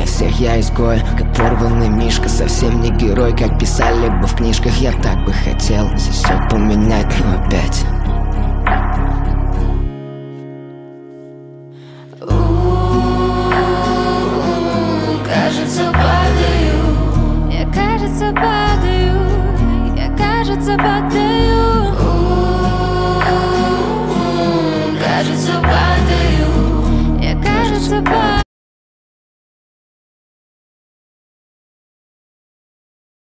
всех я изгой, как порванный мишка, совсем не герой, как писали бы в книжках. Я так бы хотел здесь все поменять, но опять кажется, падаю. Я, кажется, падаю. Я, кажется, падаю.